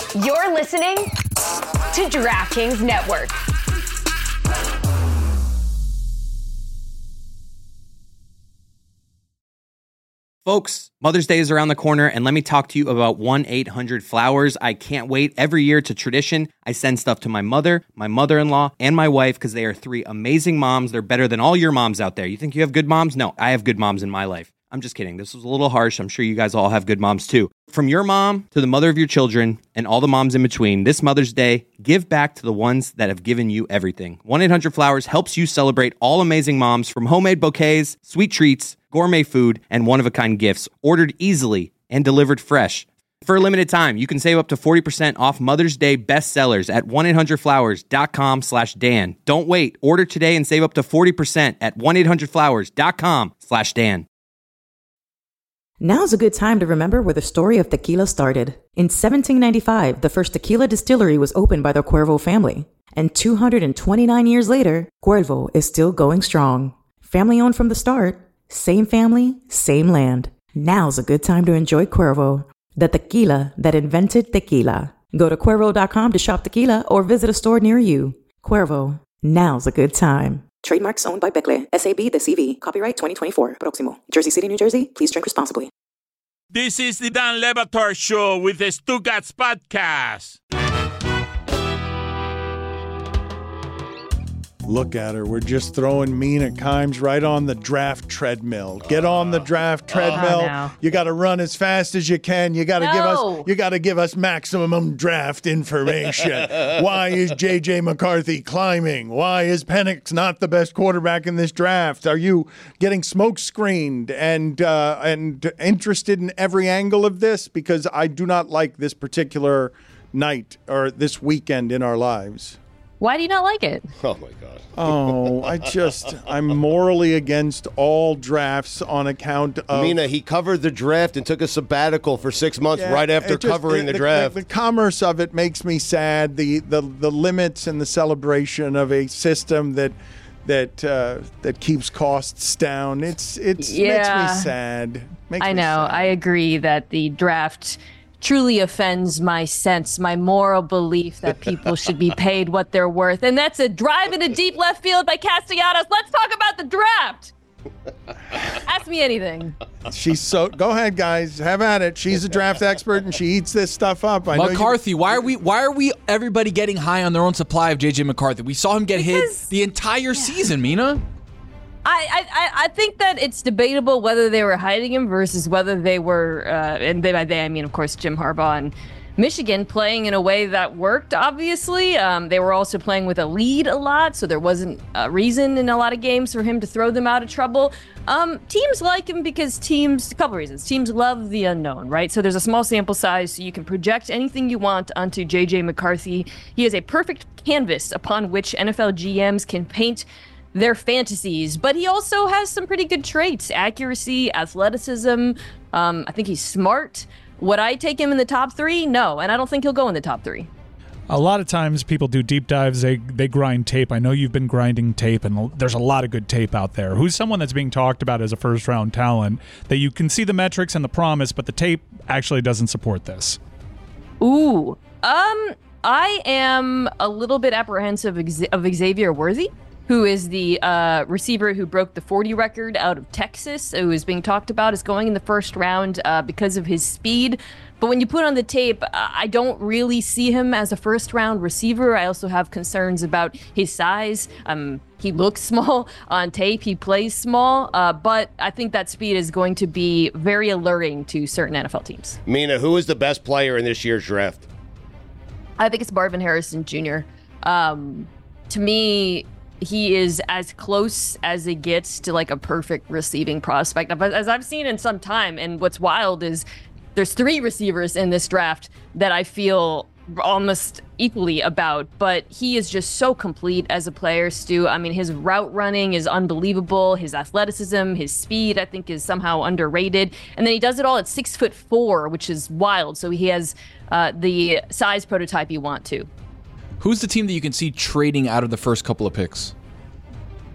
You're listening to DraftKings Network. Folks, Mother's Day is around the corner, and let me talk to you about 1-800-Flowers. I can't wait. Every year, it's a tradition. I send stuff to my mother, my mother-in-law, and my wife because they are three amazing moms. They're better than all your moms out there. You think you have good moms? No, I have good moms in my life. I'm just kidding. This was a little harsh. I'm sure you guys all have good moms too. From your mom to the mother of your children and all the moms in between, this Mother's Day, give back to the ones that have given you everything. 1-800-Flowers helps you celebrate all amazing moms, from homemade bouquets, sweet treats, gourmet food, and one-of-a-kind gifts, ordered easily and delivered fresh. For a limited time, you can save up to 40% off Mother's Day bestsellers at 1-800-Flowers.com/Dan. Don't wait. Order today and save up to 40% at 1-800-Flowers.com/Dan. Now's a good time to remember where the story of tequila started. In 1795, the first tequila distillery was opened by the Cuervo family. And 229 years later, Cuervo is still going strong. Family owned from the start, same family, same land. Now's a good time to enjoy Cuervo, the tequila that invented tequila. Go to Cuervo.com to shop tequila or visit a store near you. Cuervo, now's a good time. Trademarks owned by Becle, SAB the CV. Copyright 2024. Proximo. Jersey City, New Jersey. Please drink responsibly. This is the Dan Le Batard Show with the Stugats Podcast. Look at her. We're just throwing Mina Kimes right on the draft treadmill. Get on the draft treadmill. No. You got to run as fast as you can. You got to give us maximum draft information. Why is JJ McCarthy climbing? Why is Penix not the best quarterback in this draft? Are you getting smoke screened and interested in every angle of this? Because I do not like this particular night or this weekend in our lives. Why do you not like it? Oh, my God. Oh, I'm morally against all drafts on account of... Mina, he covered the draft and took a sabbatical for 6 months right after covering the draft. The commerce of it makes me sad. The limits and the celebration of a system that keeps costs down. It makes me sad. I know. I agree that the draft truly offends my moral belief that people should be paid what they're worth. And that's a drive into deep left field by Castellanos. Let's talk about the draft. Ask me anything. Go ahead, guys. Have at it. She's a draft expert and she eats this stuff up. McCarthy, why are we everybody getting high on their own supply of JJ McCarthy? We saw him get hit the entire season, Mina. I think that it's debatable whether they were hiding him versus whether they were, and by they I mean, of course, Jim Harbaugh and Michigan, playing in a way that worked, obviously. They were also playing with a lead a lot, so there wasn't a reason in a lot of games for him to throw them out of trouble. Teams like him because a couple reasons. Teams love the unknown, right? So there's a small sample size, so you can project anything you want onto JJ McCarthy. He is a perfect canvas upon which NFL GMs can paint their fantasies, but he also has some pretty good traits: accuracy, athleticism. I think he's smart. Would I take him in the top 3? No, and I don't think he'll go in the top 3. A lot of times people do deep dives, they grind tape. I know you've been grinding tape, and there's a lot of good tape out there. Who's someone that's being talked about as a first-round talent that you can see the metrics and the promise, but the tape actually doesn't support this? Ooh, I am a little bit apprehensive of Xavier Worthy, who is the receiver who broke the 40 record out of Texas, who is being talked about as going in the first round because of his speed. But when you put on the tape, I don't really see him as a first-round receiver. I also have concerns about his size. He looks small on tape. He plays small. But I think that speed is going to be very alluring to certain NFL teams. Mina, who is the best player in this year's draft? I think it's Marvin Harrison Jr. To me, he is as close as it gets to like a perfect receiving prospect, as I've seen in some time. And what's wild is there's 3 receivers in this draft that I feel almost equally about, but he is just so complete as a player, Stu. I mean, his route running is unbelievable. His athleticism, his speed, I think, is somehow underrated. And then he does it all at 6'4", which is wild. So he has the size prototype you want to. Who's the team that you can see trading out of the first couple of picks?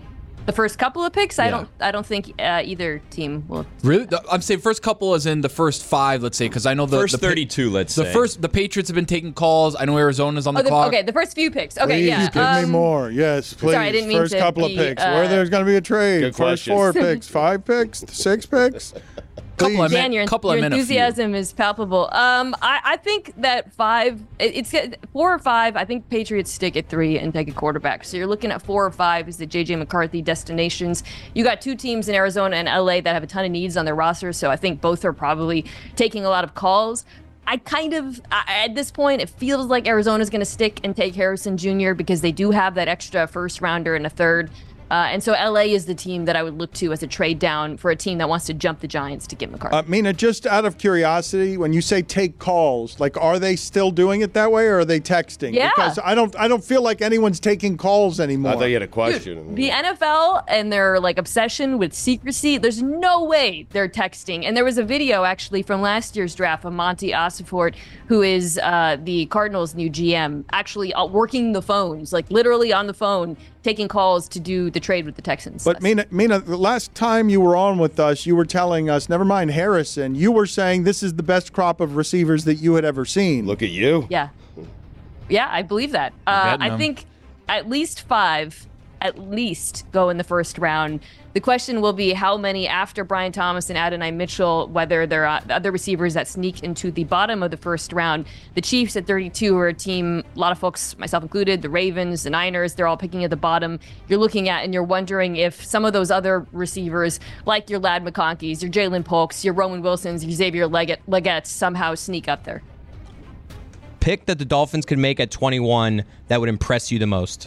The first couple of picks, I don't think either team will. Really? I'm saying first couple as in the first 5, let's say, because I know the first 32. Let's say the Patriots have been taking calls. I know Arizona's on the clock. Okay, the first few picks. Okay, please, yeah. Give me more. Yes, please. Sorry, I didn't mean first to couple be, of picks. Where there's going to be a trade. Good First question. 4 picks, 5 picks, 6 picks. Dan, your enthusiasm is palpable. I think that 5, it's 4 or 5. I think Patriots stick at 3 and take a quarterback. So you're looking at 4 or 5 as the JJ McCarthy destinations. You got 2 teams in Arizona and LA that have a ton of needs on their roster. So I think both are probably taking a lot of calls. At this point, it feels like Arizona's going to stick and take Harrison Jr. because they do have that extra first rounder and a third. And so LA is the team that I would look to as a trade down for a team that wants to jump the Giants to get McCarthy. Mina, just out of curiosity, when you say take calls, like, are they still doing it that way, or are they texting? Yeah. Because I don't feel like anyone's taking calls anymore. I thought you had a question. Dude, the NFL and their obsession with secrecy, there's no way they're texting. And there was a video actually from last year's draft of Monty Osifort, who is the Cardinals' new GM, actually working the phones, like literally on the phone, taking calls to do the trade with the Texans. But Mina, the last time you were on with us, you were telling us, never mind Harrison, you were saying this is the best crop of receivers that you had ever seen. Look at you. Yeah, I believe that. I think at least 5 go in the first round. The question will be how many after Brian Thomas and Adonai Mitchell, whether there are other receivers that sneak into the bottom of the first round. The Chiefs at 32 are a team, a lot of folks, myself included, the Ravens, the Niners, they're all picking at the bottom. You're looking at and you're wondering if some of those other receivers, like your Ladd McConkeys, your Jalen Polks, your Roman Wilsons, your Xavier Legetts, somehow sneak up there. Pick that the Dolphins could make at 21 that would impress you the most.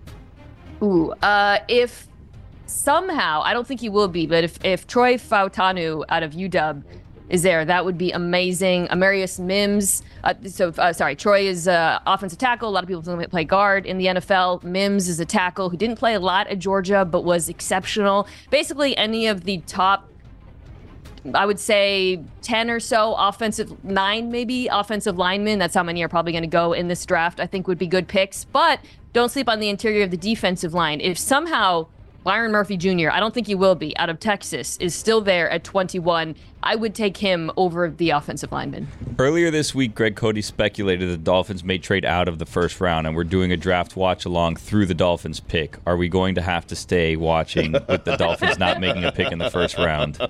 If somehow, I don't think he will be, but if Troy Fautanu out of UW is there, that would be amazing. Amarius Mims, Troy is offensive tackle. A lot of people play guard in the NFL. Mims is a tackle who didn't play a lot at Georgia, but was exceptional. Basically, any of the top, I would say 10 or so offensive linemen. That's how many are probably going to go in this draft, I think would be good picks. But don't sleep on the interior of the defensive line. If somehow Byron Murphy Jr., I don't think he will be, out of Texas, is still there at 21, I would take him over the offensive lineman. Earlier this week, Greg Cody speculated the Dolphins may trade out of the first round, and we're doing a draft watch along through the Dolphins pick. Are we going to have to stay watching with the Dolphins not making a pick in the first round?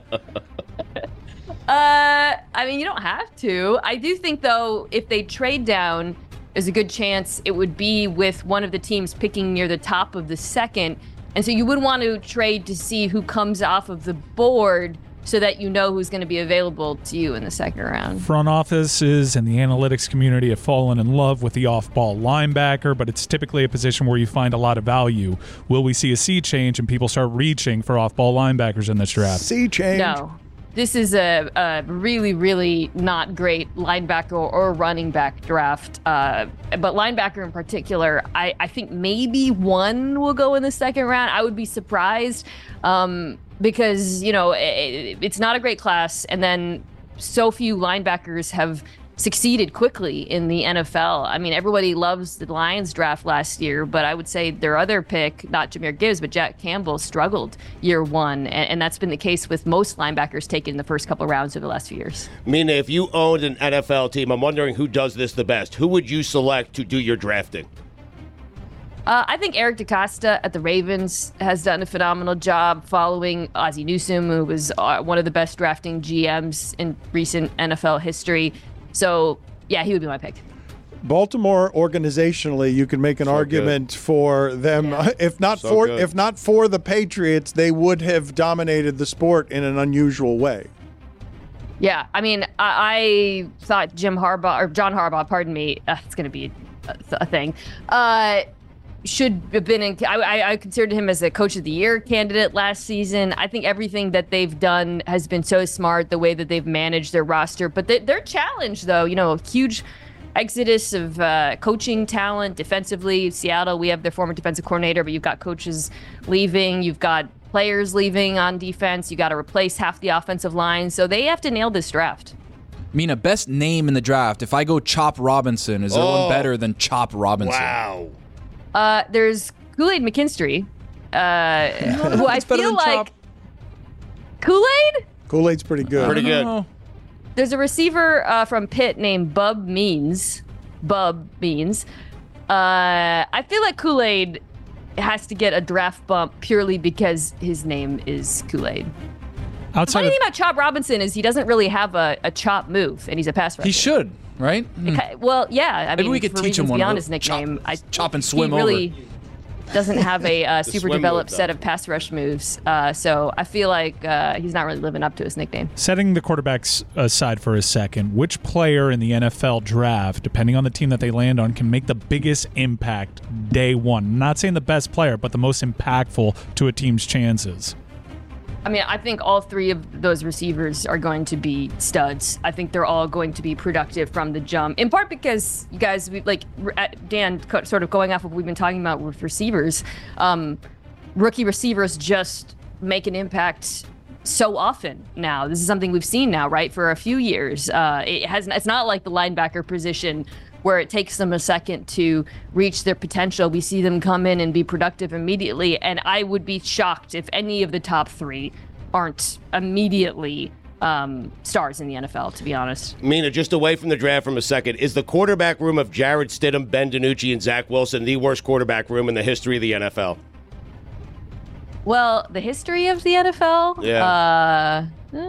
You don't have to. I do think, though, if they trade down, there's a good chance it would be with one of the teams picking near the top of the second. And so you would want to trade to see who comes off of the board so that you know who's going to be available to you in the second round. Front offices and the analytics community have fallen in love with the off-ball linebacker, but it's typically a position where you find a lot of value. Will we see a sea change and people start reaching for off-ball linebackers in this draft? Sea change? No. This is a really, really not great linebacker or running back draft. But linebacker in particular, I think maybe one will go in the second round. I would be surprised because, it's not a great class. And then so few linebackers have succeeded quickly in the NFL. I mean, everybody loves the Lions draft last year, but I would say their other pick, not Jahmyr Gibbs, but Jack Campbell, struggled year one. And that's been the case with most linebackers taken in the first couple rounds over the last few years. Mina, if you owned an NFL team, I'm wondering who does this the best. Who would you select to do your drafting? I think Eric DeCosta at the Ravens has done a phenomenal job following Ozzie Newsome, who was one of the best drafting GMs in recent NFL history. So, yeah, he would be my pick. Baltimore, organizationally, you can make an argument for them. Yeah. If not for the Patriots, they would have dominated the sport in an unusual way. Yeah, I mean, I thought John Harbaugh, it's going to be a thing, should have been I considered him as a Coach of the Year candidate last season. I think everything that they've done has been so smart, the way that they've managed their roster. But they're challenged, though. A huge exodus of coaching talent defensively. Seattle, we have their former defensive coordinator, but you've got coaches leaving. You've got players leaving on defense. You got to replace half the offensive line. So they have to nail this draft. Mina, best name in the draft. If I go Chop Robinson, is there one better than Chop Robinson? Wow. There's Kool-Aid McKinstry, who I feel like Kool-Aid? Kool-Aid's pretty good. Pretty good. There's a receiver from Pitt named Bub Means. I feel like Kool-Aid has to get a draft bump purely because his name is Kool-Aid. The funny thing about Chop Robinson is he doesn't really have a chop move, and he's a pass rusher. He should, right? Okay, well, yeah. I Maybe mean, we could for teach him reasons one beyond of his those. nickname. Chop and swim he really over. doesn't have a super swim developed move, set of pass rush moves. So I feel like he's not really living up to his nickname. Setting the quarterbacks aside for a second, which player in the NFL draft, depending on the team that they land on, can make the biggest impact day one? I'm not saying the best player, but the most impactful to a team's chances. I mean, I think all three of those receivers are going to be studs. I think they're all going to be productive from the jump, in part because you guys, Dan, sort of going off of what we've been talking about with receivers, rookie receivers just make an impact so often now. This is something we've seen now, right, for a few years. It's not like the linebacker position where it takes them a second to reach their potential. We see them come in and be productive immediately, and I would be shocked if any of the top three aren't immediately stars in the NFL, to be honest. Mina, just away from the draft from a second, is the quarterback room of Jarrett Stidham, Ben DiNucci, and Zach Wilson the worst quarterback room in the history of the NFL? Well, the history of the NFL? Yeah.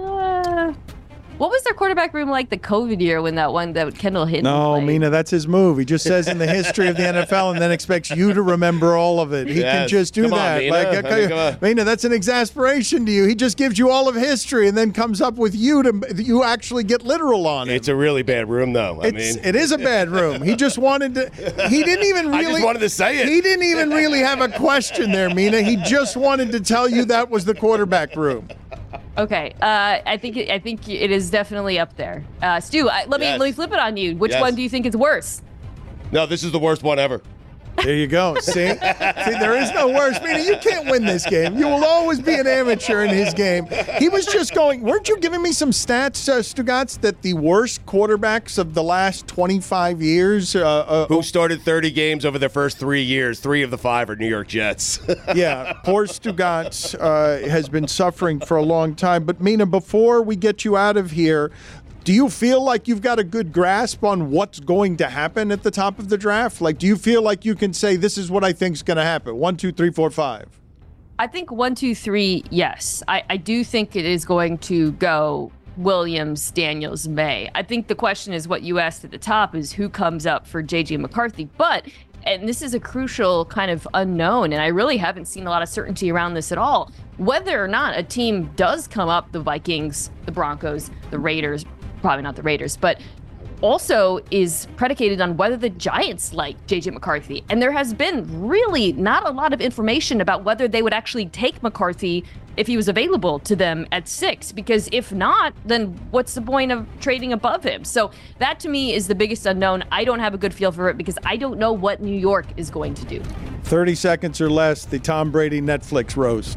What was their quarterback room like the COVID year when that Kendall Hinton played? Mina, that's his move. He just says in the history of the NFL and then expects you to remember all of it. He can just do that. Mina. Mina, that's an exasperation to you. He just gives you all of history and then comes up with you actually get literal on it. It's a really bad room, though. It is a bad room. He just wanted to. He didn't even really. I just wanted to say it. He didn't even really have a question there, Mina. He just wanted to tell you that was the quarterback room. Okay, I think it is definitely up there. Stu, let me flip it on you. Which one do you think is worse? No, this is the worst one ever. There you go. See, there is no worse. Meaning you can't win this game. You will always be an amateur in his game. He was just going, weren't you giving me some stats, Stugotz, that the worst quarterbacks of the last 25 years... Who started 30 games over their first 3 years, 3 of the 5 are New York Jets. Yeah, poor Stugotz has been suffering for a long time. But, Mina, before we get you out of here... Do you feel like you've got a good grasp on what's going to happen at the top of the draft? Like, do you feel like you can say, this is what I think is going to happen? 1, 2, 3, 4, 5. I think 1, 2, 3, yes. I do think it is going to go Williams, Daniels, May. I think the question is what you asked at the top is who comes up for J.J. McCarthy. But, and this is a crucial kind of unknown, and I really haven't seen a lot of certainty around this at all, whether or not a team does come up, the Vikings, the Broncos, the Raiders, probably not the Raiders, but also is predicated on whether the Giants like J.J. McCarthy. And there has been really not a lot of information about whether they would actually take McCarthy if he was available to them at 6, because if not, then what's the point of trading above him? So that to me is the biggest unknown. I don't have a good feel for it because I don't know what New York is going to do. 30 seconds or less, the Tom Brady Netflix roast.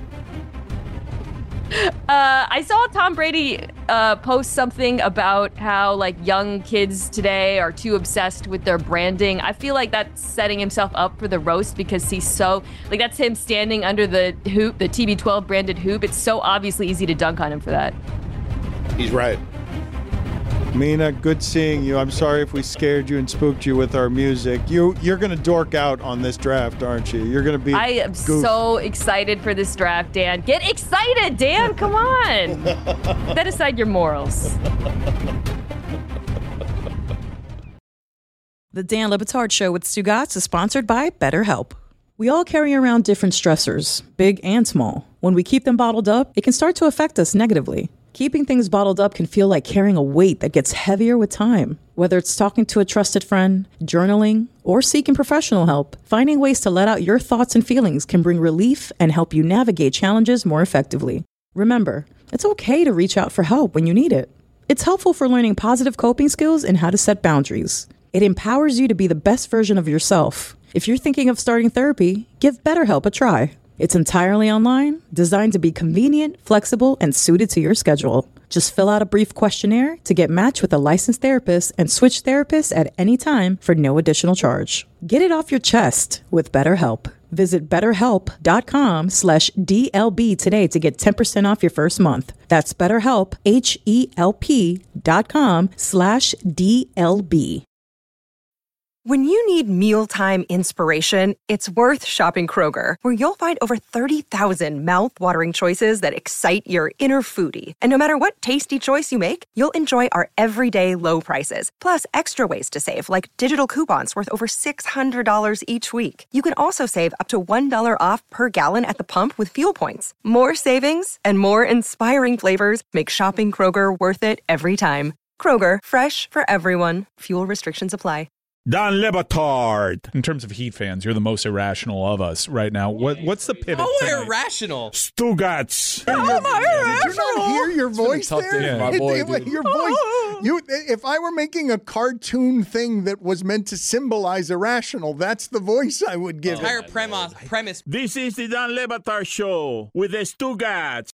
I saw Tom Brady post something about how like young kids today are too obsessed with their branding. I feel like that's setting himself up for the roast because he's so like that's him standing under the hoop, the TB12 branded hoop. It's so obviously easy to dunk on him for that. He's right. Mina, good seeing you. I'm sorry if we scared you and spooked you with our music. You're going to dork out on this draft, aren't you? You're going to be I am so excited for this draft, Dan. Get excited, Dan. Come on. Set aside your morals. The Dan Le Batard Show with Stugotz is sponsored by BetterHelp. We all carry around different stressors, big and small. When we keep them bottled up, it can start to affect us negatively. Keeping things bottled up can feel like carrying a weight that gets heavier with time. Whether it's talking to a trusted friend, journaling, or seeking professional help, finding ways to let out your thoughts and feelings can bring relief and help you navigate challenges more effectively. Remember, it's okay to reach out for help when you need it. It's helpful for learning positive coping skills and how to set boundaries. It empowers you to be the best version of yourself. If you're thinking of starting therapy, give BetterHelp a try. It's entirely online, designed to be convenient, flexible, and suited to your schedule. Just fill out a brief questionnaire to get matched with a licensed therapist and switch therapists at any time for no additional charge. Get it off your chest with BetterHelp. Visit BetterHelp.com/DLB today to get 10% off your first month. That's BetterHelp, HELP.com/DLB. When you need mealtime inspiration, it's worth shopping Kroger, where you'll find over 30,000 mouth-watering choices that excite your inner foodie. And no matter what tasty choice you make, you'll enjoy our everyday low prices, plus extra ways to save, like digital coupons worth over $600 each week. You can also save up to $1 off per gallon at the pump with fuel points. More savings and more inspiring flavors make shopping Kroger worth it every time. Kroger, fresh for everyone. Fuel restrictions apply. Don Le Batard. In terms of Heat fans, you're the most irrational of us right now. What's the pivot? Oh, irrational. Stugats. Did you not hear your voice there? Yeah. My boy, your voice. If I were making a cartoon thing that was meant to symbolize irrational, that's the voice I would give. Entire premise. This is the Don Le Batard Show with the Stugats.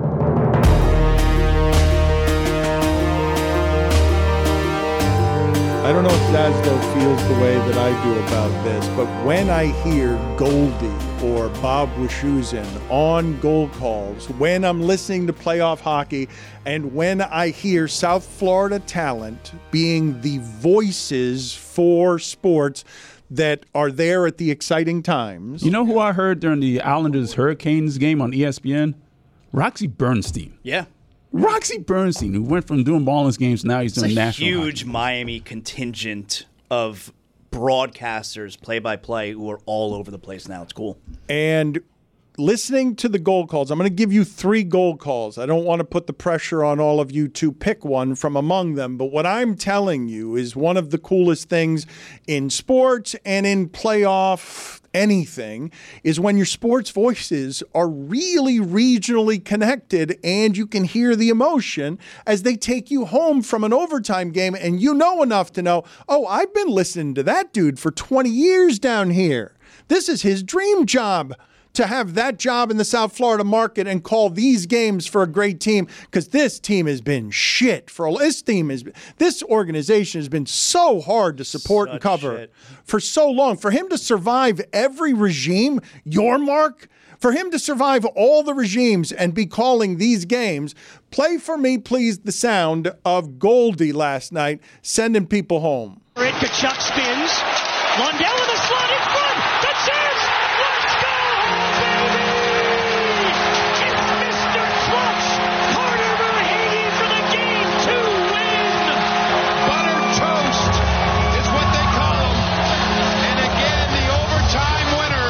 I don't know if Zasdo feels the way that I do about this, but when I hear Goldie or Bob Wischusen on goal calls, when I'm listening to playoff hockey, and when I hear South Florida talent being the voices for sports that are there at the exciting times. You know who I heard during the Islanders-Hurricanes game on ESPN? Roxy Bernstein. Yeah. Roxy Bernstein, who went from doing Ballers games, now he's doing national huge hockey. Miami contingent of broadcasters, play-by-play, who are all over the place now. It's cool. And listening to the goal calls, I'm going to give you 3 goal calls. I don't want to put the pressure on all of you to pick one from among them, but what I'm telling you is one of the coolest things in sports and in playoff anything is when your sports voices are really regionally connected and you can hear the emotion as they take you home from an overtime game and you know enough to know, oh, I've been listening to that dude for 20 years down here. This is his dream job, to have that job in the South Florida market and call these games for a great team, because this team has been shit for this organization has been so hard to support and cover for so long. For him to survive every regime, for him to survive all the regimes and be calling these games, play for me, please, the sound of Goldie last night sending people home. Tkachuk spins. Lundell in the slot in front. The chance. Let's go, baby! It's Mr. Clutch. Carter Verhaeghe for the Game 2 win. Buttered toast is what they call him. And again, the overtime winner.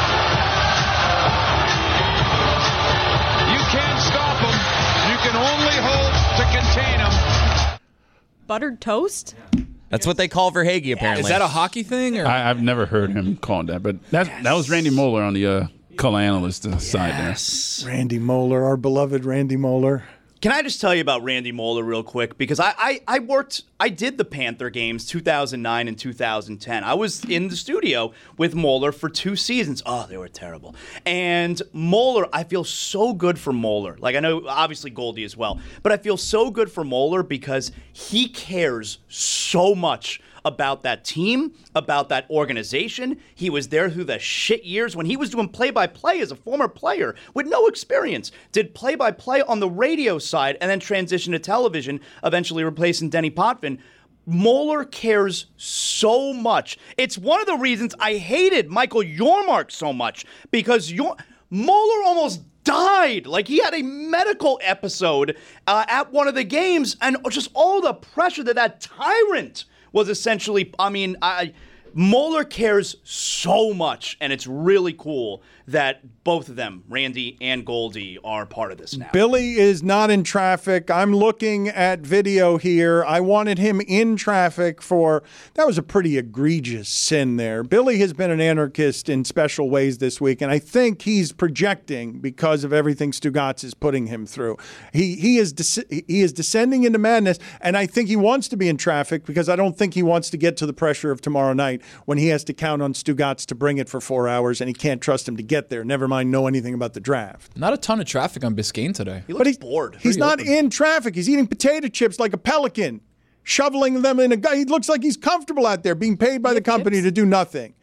You can't stop him. You can only hope to contain him. Buttered toast? That's what they call Verhaeghe, apparently. Is that a hockey thing? Or? I've never heard him call that, but that was Randy Moeller on the color analyst side there. Randy Moeller, our beloved Randy Moeller. Can I just tell you about Randy Moeller real quick? Because I did the Panther games 2009 and 2010. I was in the studio with Moeller for 2 seasons. Oh, they were terrible. And Moeller, I feel so good for Moeller. Like, I know, obviously, Goldie as well. But I feel so good for Moeller because he cares so much about that team, about that organization. He was there through the shit years when he was doing play-by-play as a former player with no experience. Did play-by-play on the radio side and then transitioned to television, eventually replacing Denny Potvin. Moeller cares so much. It's one of the reasons I hated Michael Yormark so much, because Moeller almost died. Like, he had a medical episode at one of the games, and just all the pressure that tyrant was essentially, Moeller cares so much, and it's really cool that both of them, Randy and Goldie, are part of this now. Billy is not in traffic. I'm looking at video here. I wanted him in traffic that was a pretty egregious sin there. Billy has been an anarchist in special ways this week, and I think he's projecting because of everything Stugotz is putting him through. He is descending into madness, and I think he wants to be in traffic because I don't think he wants to get to the pressure of tomorrow night when he has to count on Stugotz to bring it for 4 hours, and he can't trust him to get there, never mind know anything about the draft. Not a ton of traffic on Biscayne today. He looks bored. He's not in traffic. He's eating potato chips like a pelican, shoveling them in he looks like he's comfortable out there being paid by the company to do nothing.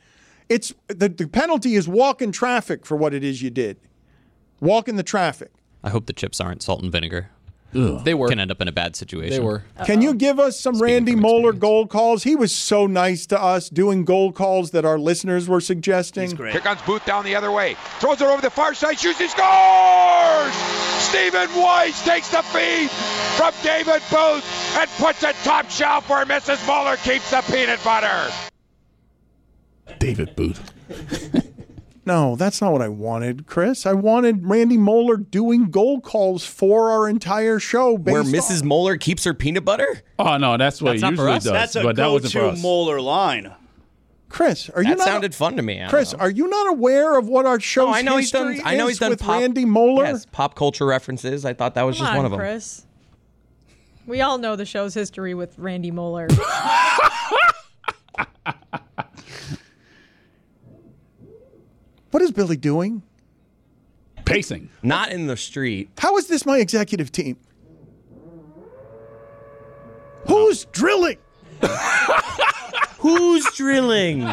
It's the penalty is walk in traffic for what it is you did. Walk in the traffic. I hope the chips aren't salt and vinegar. Ugh. They were. Can end up in a bad situation. They were. Can you give us some Randy Moeller goal calls? He was so nice to us doing goal calls that our listeners were suggesting. Here comes Booth down the other way. Throws it over the far side. Shoots. He scores! Stephen Weiss takes the feed from David Booth and puts it top shelf where Mrs. Moeller keeps the peanut butter. David Booth. No, that's not what I wanted, Chris. I wanted Randy Moeller doing goal calls for our entire show. Where Mrs. Moeller keeps her peanut butter? Oh, no, that's what he usually does. That's a but that wasn't for go-to us. Moeller line. Chris, are you That not sounded fun to me. Chris, are you not aware of what our show's I know he's history done. I know is he's done with pop, Randy Moeller? Yes, pop culture references. I thought that was Come just one on, of them. Chris. We all know the show's history with Randy Moeller. What is Billy doing? Pacing. Not in the street. How is this my executive team? Who's drilling? Who's drilling?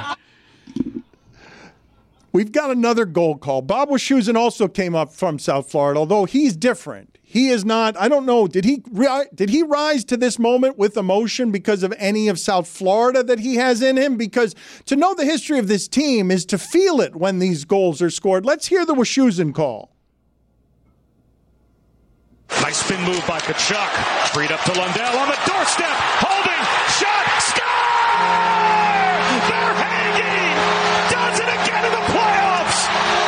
We've got another goal call. Bob Wischusen also came up from South Florida, although he's different. He is not, I don't know, did he rise to this moment with emotion because of any of South Florida that he has in him? Because to know the history of this team is to feel it when these goals are scored. Let's hear the Wischusen call. Nice spin move by Kachuk. Freed up to Lundell on the doorstep. Holding. Shot. Score! They're hanging! Does it again in the playoffs!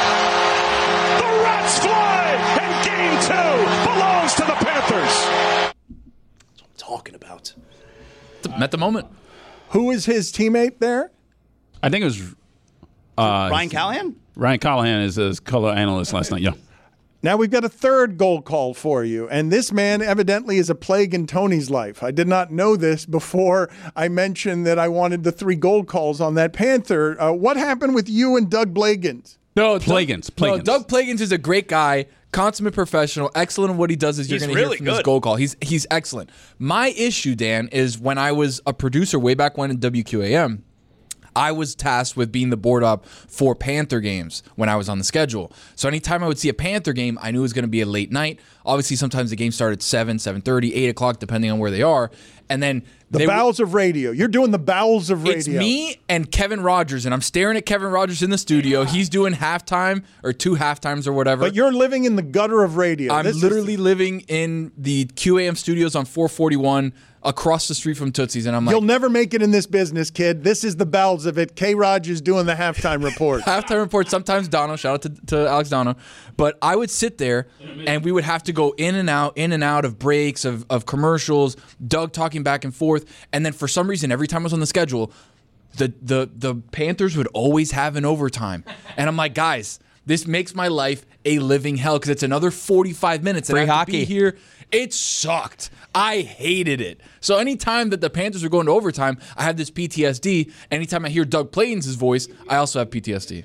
The Rats fly! And game 2 belongs to the Panthers! That's what I'm talking about. Met the moment. Who is his teammate there? I think it was Ryan Callahan? Ryan Callahan is his color analyst last night. Yeah. Now we've got a third goal call for you, and this man evidently is a plague in Tony's life. I did not know this before I mentioned that I wanted the 3 goal calls on that Panther. What happened with you and Doug Plagans? No, Plagans. No, Doug Plagans is a great guy, consummate professional, excellent in what he does. As you're going to hear from his goal call, he's excellent. My issue, Dan, is when I was a producer way back when in WQAM. I was tasked with being the board up for Panther games when I was on the schedule. So anytime I would see a Panther game, I knew it was going to be a late night. Obviously, sometimes the game started at 7, 7:30, 8 o'clock, depending on where they are. And then the bowels of radio. You're doing the bowels of radio. It's me and Kevin Rogers, and I'm staring at Kevin Rogers in the studio. He's doing halftime or 2 halftimes or whatever. But you're living in the gutter of radio. I'm literally living in the QAM studios on 441 across the street from Tootsie's, and I'm like, you'll never make it in this business, kid. This is the bowels of it. K. Rogers doing the halftime report. Halftime report, sometimes Dono, shout out to Alex Dono. But I would sit there, and we would have to go in and out of breaks, of commercials, Doug talking back and forth, and then for some reason, every time I was on the schedule, the Panthers would always have an overtime. And I'm like, guys, this makes my life a living hell because it's another 45 minutes and I have to be here. It sucked. I hated it. So anytime that the Panthers were going to overtime, I had this PTSD. Anytime I hear Doug Plagans' voice, I also have PTSD.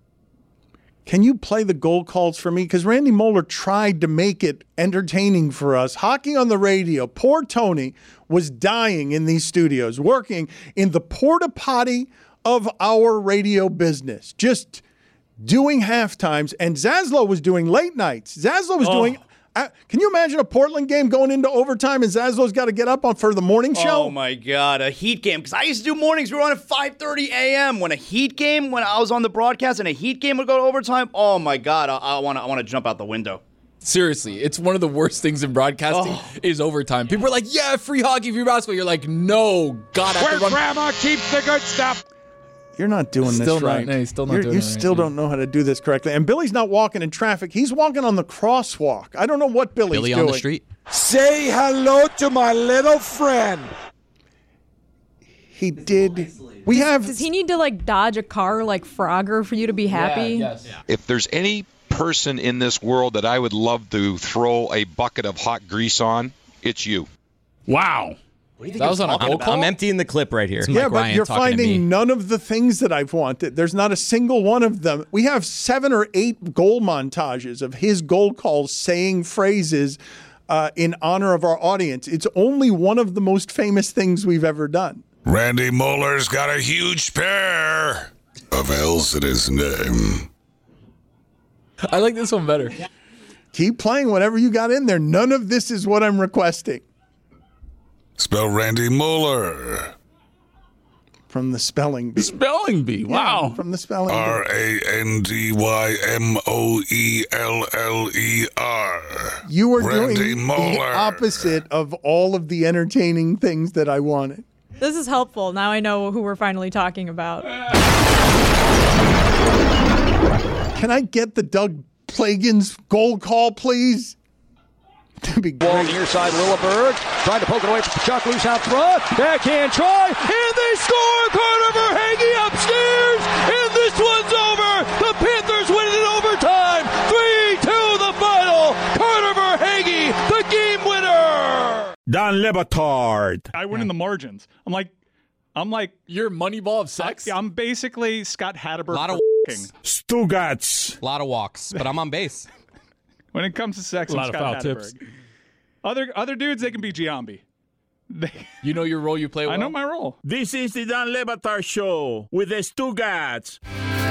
Can you play the goal calls for me? Because Randy Moeller tried to make it entertaining for us. Hockey on the radio. Poor Tony was dying in these studios, working in the porta potty of our radio business, just doing half times. And Zaslow was doing late nights. Zaslow was doing... can you imagine a Portland game going into overtime and Zaslow's got to get up for the morning show? Oh, my God. A Heat game. Because I used to do mornings. We were on at 5:30 a.m. When a Heat game, when I was on the broadcast and a Heat game would go to overtime, oh, my God. I want to jump out the window. Seriously, it's one of the worst things in broadcasting is overtime. People are like, yeah, free hockey, free basketball. You're like, no, God, I have to Where run. Grandma keeps the good stuff. You're not doing Still this not- right. no, he's still not doing You it still right, don't know how to do this correctly. And Billy's not walking in traffic. He's walking on the crosswalk. I don't know what Billy's Billy doing. on the street. Say hello to my little friend. He did. We have. Does he need to like dodge a car like Frogger for you to be happy? If there's any person in this world that I would love to throw a bucket of hot grease on, it's you. Wow. That was on a goal call? I'm emptying the clip right here. Yeah, but you're finding none of the things that I've wanted. There's not a single one of them. We have 7 or 8 goal montages of his goal calls saying phrases in honor of our audience. It's only one of the most famous things we've ever done. Randy Moeller's got a huge pair. of else in his name. I like this one better. Keep playing whatever you got in there. None of this is what I'm requesting. Spell Randy Moeller. From the spelling bee. Spelling bee. Wow. Yeah, from the spelling bee. RANDYMOELLER. You were Randy doing Moeller. the opposite of all of the entertaining things that I wanted. This is helpful. Now I know who we're finally talking about. Can I get the Doug Plagans goal call, please? That'd be great. Ball near side, Lilleberg trying to poke it away from Chuck, loose out front. Backhand try, and they score! Carter Verhaeghe upstairs, and this one's over. The Panthers win it in overtime. 3-2 the final. Carter Verhaeghe, the game winner. Don Le Batard. I win in the margins. I'm like, you're Moneyball of sex. I'm basically Scott Hatteberg. A lot of Stugats. A lot of walks, but I'm on base. When it comes to sex, A I'm lot of Scott foul Hatteberg. tips. Other dudes, they can be Giambi. You know your role, you play well? I know my role. This is the Don Le Batard Show with the Stugats.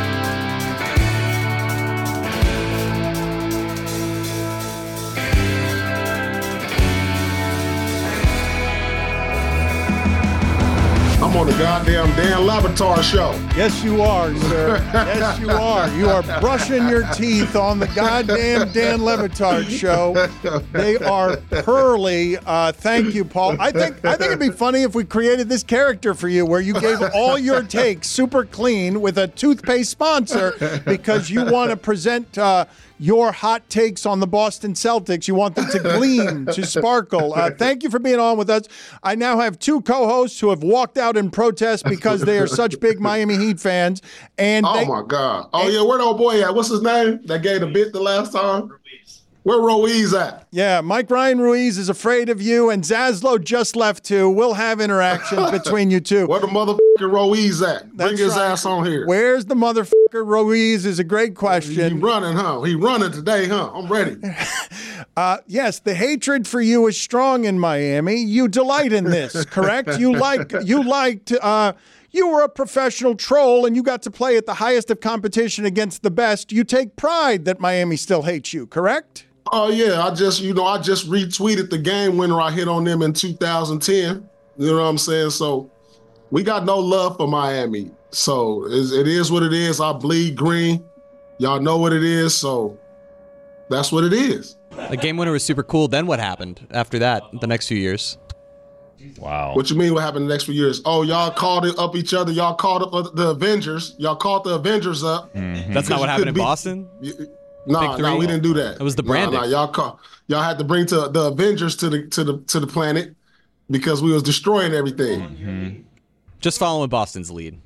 I'm on the goddamn Dan Le Batard Show. Yes, you are, sir. Yes, you are. You are brushing your teeth on the goddamn Dan Le Batard Show. They are pearly. Thank you, Paul. I think it'd be funny if we created this character for you, where you gave all your takes super clean with a toothpaste sponsor because you want to present your hot takes on the Boston Celtics. You want them to gleam, to sparkle. Thank you for being on with us. I now have two co-hosts who have walked out in protest because they are such big Miami Heat fans. And my God. Oh, yeah, where the old boy at? What's his name? That gave the bit the last time? Where Ruiz at? Yeah, Mike Ryan Ruiz is afraid of you, and Zaslow just left too. We'll have interactions between you two. Where the motherfucking Ruiz at? Bring his ass on here. Where's the motherfucker Ruiz is a great question. He running, huh? He running today, huh? I'm ready. Yes, the hatred for you is strong in Miami. You delight in this, correct? You liked. You were a professional troll, and you got to play at the highest of competition against the best. You take pride that Miami still hates you, correct? Oh, yeah. I just retweeted the game winner I hit on them in 2010. You know what I'm saying? So we got no love for Miami. So it is what it is. I bleed green. Y'all know what it is. So that's what it is. The game winner was super cool. Then what happened after that, the next few years? Wow. What you mean what happened the next few years? Oh, y'all called it up each other. Y'all called up the Avengers. Y'all called the Avengers up. Mm-hmm. That's not what happened in Boston? No, we didn't do that. It was the branding. Y'all had to bring the Avengers to the planet because we was destroying everything. Mm-hmm. Just following Boston's lead.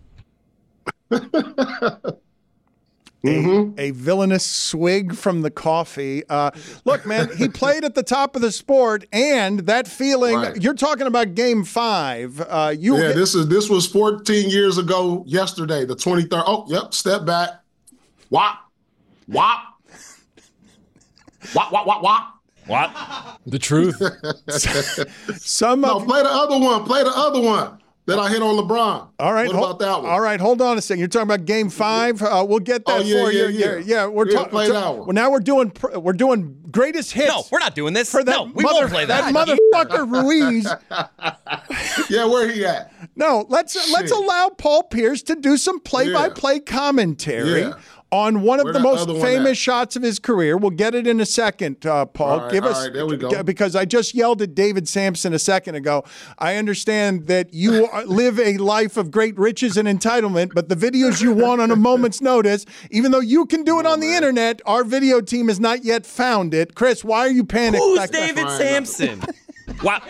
A villainous swig from the coffee. Look, man, he played at the top of the sport, and that feeling. Right. You're talking about Game 5. This was 14 years ago. Yesterday, the 23rd. Oh, yep. Step back. Wop. Wop. Wop, wop, wop, wop. What? The truth. Play the other one. Play the other one that I hit on LeBron. All right. What about that one? All right, hold on a second. You're talking about Game 5. We'll get that for you. Yeah. Play that one. Well, now we're doing greatest hits. No, we're not doing this. For that we won't play that. That motherfucker Ruiz. Yeah, where he at? No, let's allow Paul Pierce to do some play-by-play commentary. Yeah. On one of the most famous shots of his career. We'll get it in a second, Paul. Give us, there we go. Because I just yelled at David Sampson a second ago. I understand that you live a life of great riches and entitlement, but the videos you want on a moment's notice, even though you can do it on the internet, our video team has not yet found it. Chris, why are you panicked? Who's David Sampson? What?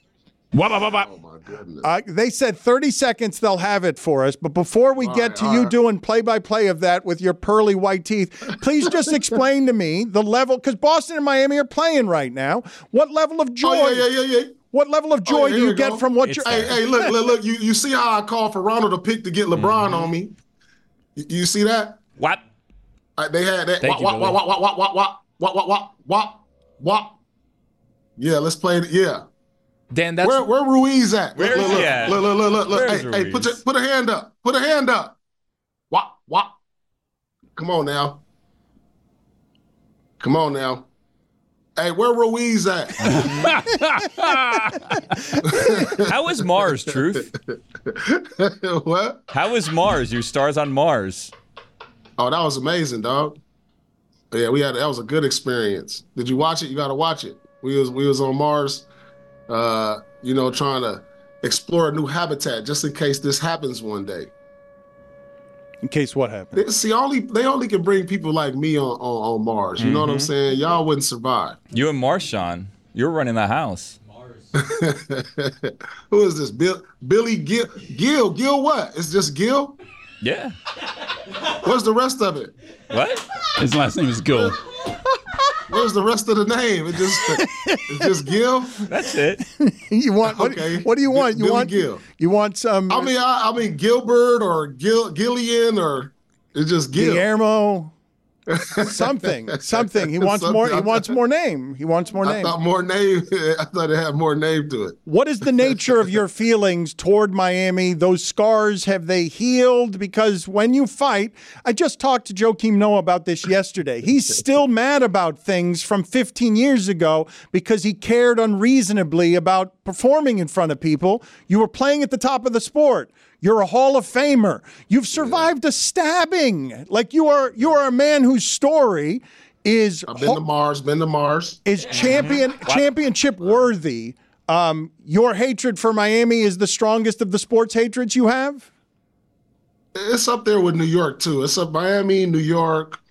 They said 30 seconds they'll have it for us, but before we get to you doing play-by-play of that with your pearly white teeth, please just explain to me the level, because Boston and Miami are playing right now. What level of joy? What level of joy do you get from what you're... Hey, look, you see how I called for Ronald to pick to get LeBron on me? You see that? What? They had that. Wop. Yeah, let's play it. Yeah. Dan, that's where Ruiz at? Where is he at? Look. Hey, put a hand up. Put a hand up. Wop. Come on now. Hey, where Ruiz at? How is Mars, Truth? What? How is Mars? Your stars on Mars. Oh, that was amazing, dog. Yeah, that was a good experience. Did you watch it? You got to watch it. We was on Mars, trying to explore a new habitat just in case this happens one day. In case what happens? See, they only can bring people like me on Mars. You know what I'm saying? Y'all wouldn't survive. You and Marshawn, you're running the house. Who is this? Billy Gil? Gil what? It's just Gil? Yeah. What's the rest of it? What? His last name is Gil. Where's the rest of the name? It's just Gil. That's it. You want okay? What do you want? Billy Gil. You want some? I mean Gilbert or Gillian or it's just Gil. Guillermo. Something. He wants more. He wants more name. I thought more name. I thought it had more name to it. What is the nature of your feelings toward Miami? Those scars, have they healed? Because when you fight, I just talked to Joakim Noah about this yesterday. He's still mad about things from 15 years ago because he cared unreasonably about performing in front of people. You were playing at the top of the sport. You're a Hall of Famer. You've survived a stabbing. Like you are a man whose story is I've been to Mars. Is championship worthy. Your hatred for Miami is the strongest of the sports hatreds you have? It's up there with New York too. It's up Miami, New York,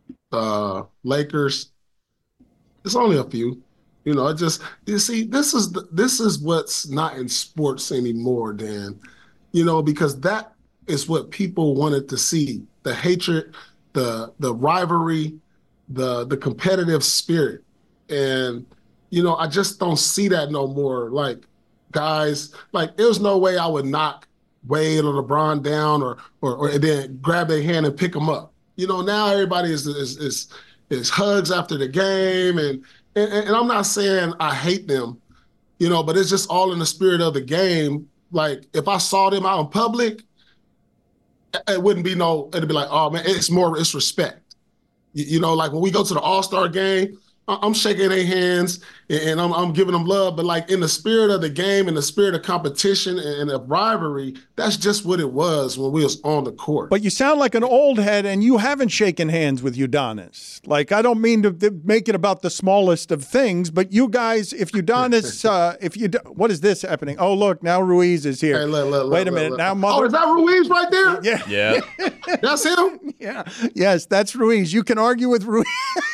Lakers. It's only a few. You see, this is what's not in sports anymore, Dan. Because that is what people wanted to see. The hatred, the rivalry, the competitive spirit. And, I just don't see that no more. Like, guys, there's no way I would knock Wade or LeBron down or then grab their hand and pick them up. Now everybody is hugs after the game. And I'm not saying I hate them, but it's just all in the spirit of the game. Like, if I saw them out in public, it'd be like, oh, man, it's respect. Like when we go to the All-Star game, I'm shaking their hands and I'm giving them love. But like in the spirit of the game, in the spirit of competition and of rivalry, that's just what it was when we was on the court. But you sound like an old head, and you haven't shaken hands with Udonis. Like, I don't mean to make it about the smallest of things, but you guys, if Udonis, what is this happening? Oh, look, now Ruiz is here. Hey, Wait a minute. Now, mother. Oh, is that Ruiz right there? Yeah. That's him? Yeah. Yes, that's Ruiz. You can argue with Ruiz.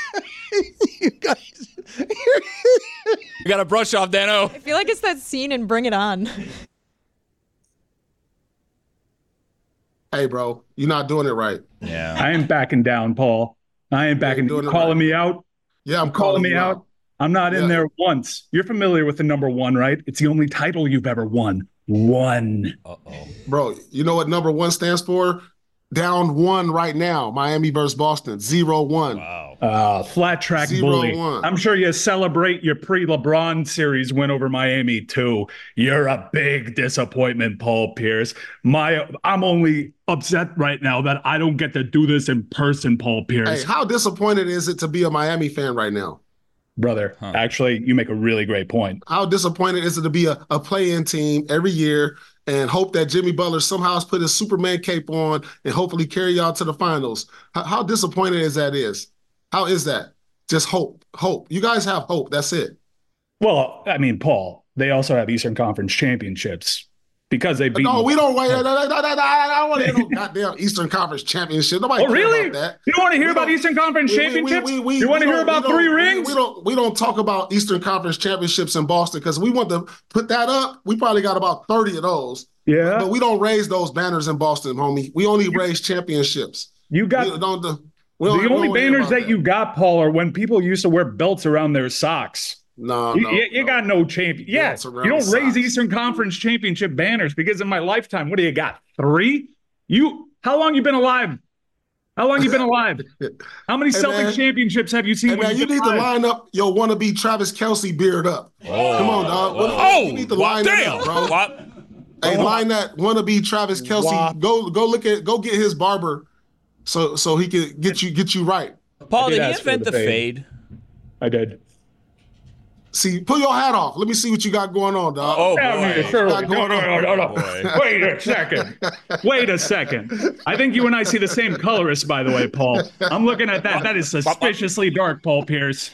You guys. You got to brush off, Dano. I feel like it's that scene in Bring It On. Hey, bro, you're not doing it right. Yeah. I ain't backing down, Paul. I ain't backing down. Calling me out? Yeah, I'm calling me out. I'm not in there once. You're familiar with the number one, right? It's the only title you've ever won. One. Uh-oh. Bro, you know what number one stands for? Down one right now. Miami versus Boston. 0-1. Wow. Flat track bully. 0-1. I'm sure you celebrate your pre-LeBron series win over Miami too. You're a big disappointment, Paul Pierce. I'm only upset right now that I don't get to do this in person, Paul Pierce. Hey, how disappointed is it to be a Miami fan right now? Brother, actually, you make a really great point. How disappointed is it to be a play-in team every year and hope that Jimmy Butler somehow has put his Superman cape on and hopefully carry y'all to the finals? How disappointed is that? How is that? Just hope. You guys have hope. That's it. Well, I mean, Paul, they also have Eastern Conference championships because they beat. No, we don't wait. I don't want to hear no goddamn Eastern Conference championship. Nobody cares really? about that. You don't want to hear about Eastern Conference championships? You want to hear about 3 rings? We don't talk about Eastern Conference championships in Boston because we want to put that up. We probably got about 30 of those. Yeah. But we don't raise those banners in Boston, homie. We only raise championships. You got the only banners that you got, Paul, are when people used to wear belts around their socks. No, you got no champion. Yeah, you don't raise Eastern Conference championship banners because in my lifetime, what do you got? 3? How long you been alive? How many Celtics championships have you seen? Hey, man, you need to line up your wannabe Travis Kelce beard up. Come on, dog. You need to line that up, bro. Hey, line that wannabe Travis Kelce. Go get his barber so he can get you right. Paul, did he invent the fade? I did. See, pull your hat off. Let me see what you got going on, dog. Oh, boy. No. Wait a second. I think you and I see the same colorist, by the way, Paul. I'm looking at that. That is suspiciously dark, Paul Pierce.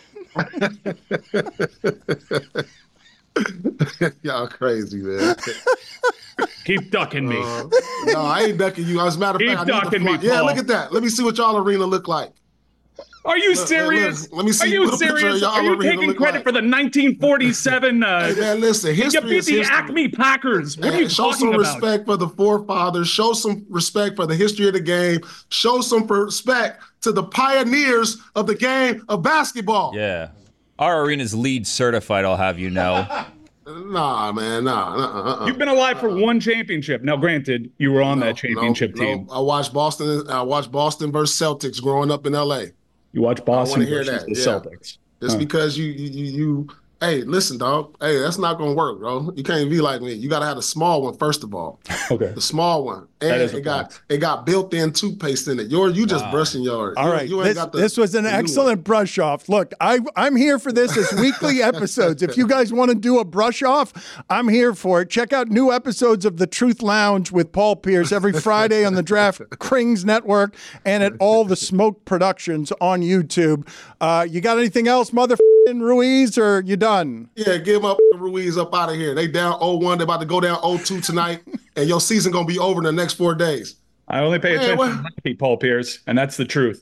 Y'all crazy, man. Keep ducking me. No, I ain't ducking you. As a matter of fact, Keep ducking me, Yeah, Paul. look at that. Let me see what y'all arena look like. Are you serious? Let me see. Are you serious? Are you taking credit for the 1947? Hey, man, listen. You beat the Acme Packers. What are you show talking some about? respect for the forefathers. Show some respect for the history of the game. Show some respect to the pioneers of the game of basketball. Yeah. Our arena's LEED certified, I'll have you know. Nah, man, nah. You've been alive for one championship. Now, granted, you were on that championship team. I watched Boston versus Celtics growing up in LA. You watch Boston versus the Celtics. Just because you hey, listen, dog. Hey, that's not gonna work, bro. You can't be like me. You gotta have the small one first of all. Okay. The small one. And it got built-in toothpaste in it. You just brushing yours. All right. This was an excellent brush off. Look, I'm here for this as weekly episodes. If you guys want to do a brush off, I'm here for it. Check out new episodes of The Truth Lounge with Paul Pierce every Friday on the Draft Krings Network and at all the Smoke Productions on YouTube. You got anything else, motherfucking Ruiz, or you done? Yeah, give up Ruiz up out of here. They down 0-1. They about to go down 0-2 tonight, and your season gonna be over in the next 4 days. I only pay attention to Paul Pierce, and that's the truth.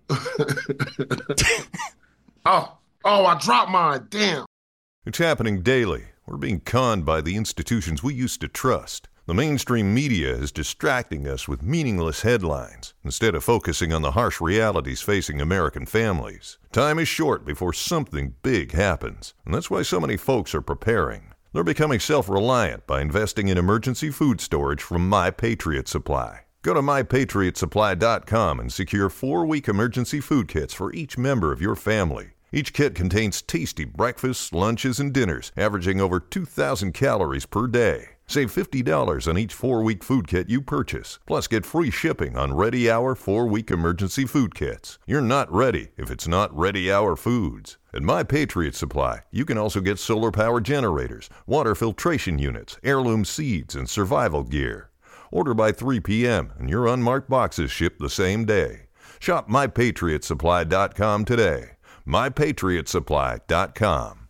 Oh, I dropped mine. Damn. It's happening daily. We're being conned by the institutions we used to trust. The mainstream media is distracting us with meaningless headlines instead of focusing on the harsh realities facing American families. Time is short before something big happens, and that's why so many folks are preparing. They're becoming self-reliant by investing in emergency food storage from My Patriot Supply. Go to MyPatriotSupply.com and secure 4-week emergency food kits for each member of your family. Each kit contains tasty breakfasts, lunches, and dinners, averaging over 2,000 calories per day. Save $50 on each 4-week food kit you purchase. Plus, get free shipping on Ready Hour 4-week emergency food kits. You're not ready if it's not Ready Hour Foods. At My Patriot Supply, you can also get solar power generators, water filtration units, heirloom seeds, and survival gear. Order by 3 p.m. and your unmarked boxes ship the same day. Shop MyPatriotSupply.com today. MyPatriotSupply.com.